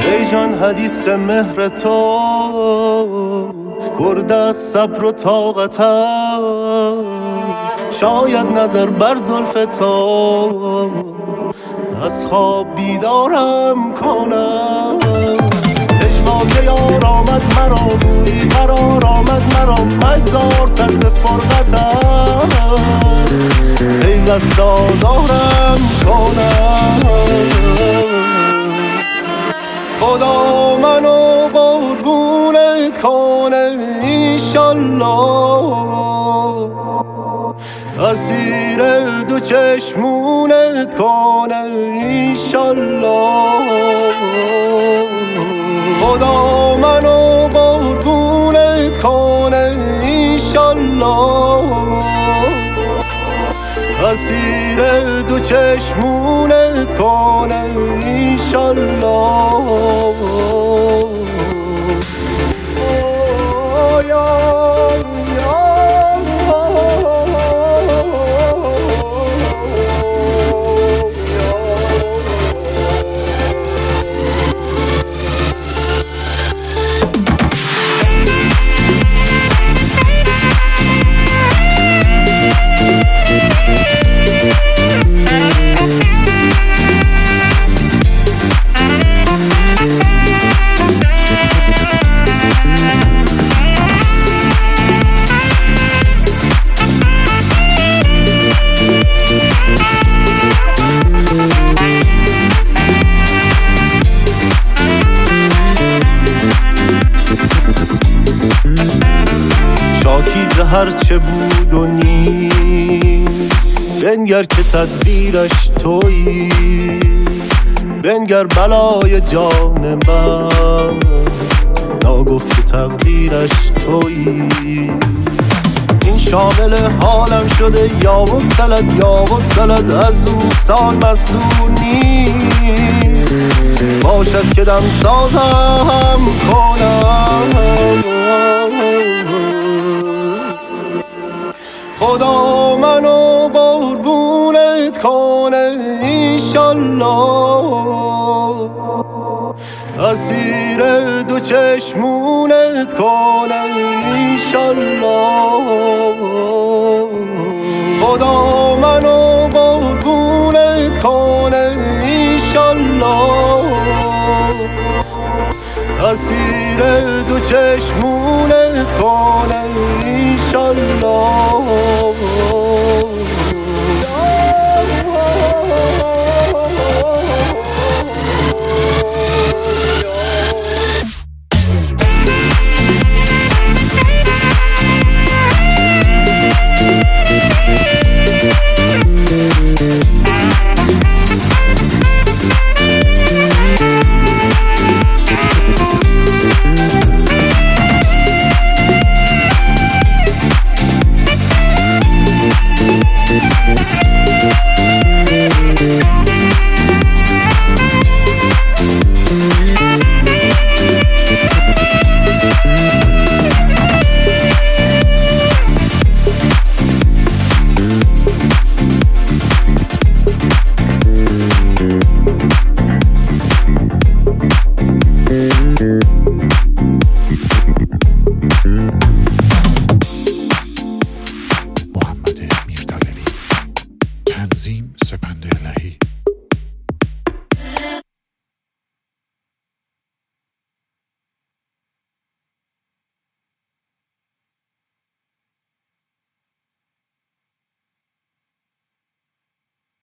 ای جان حدیث مهر تو برده از صبر و طاقتم، شاید نظر بر زلف تو از خواب بیدارم کنم. اجماع یار آمد مرا، گویی قرار آمد مرا، مگذار طرز فرقتم پیوست آزارم کنم. خدا منو قربونت کنه ایشالله، اسیر دو چشمونت کنه ایشالله. خدا منو قربونت کنه ایشالله، اسیر دو چشمونت کنه ایشالله. شاکی هرچه بود و نیست، بنگر که تدبیرش تویی، بنگر بلای جان من، ناگفته تقدیرش تویی. این شامل حالم شده یا بگسلد از دوستان مسئول نیست، باشد که دم سازم کنم. خدا منو قربونت کنه ایشالله، اسیر دو چشمونت کنه ایشالله. خدا منو قربونت کنه ایشالله، اسیر دو چشمونت کنه ایشالله. محمد میردلوی، تنظیم سپند الهی.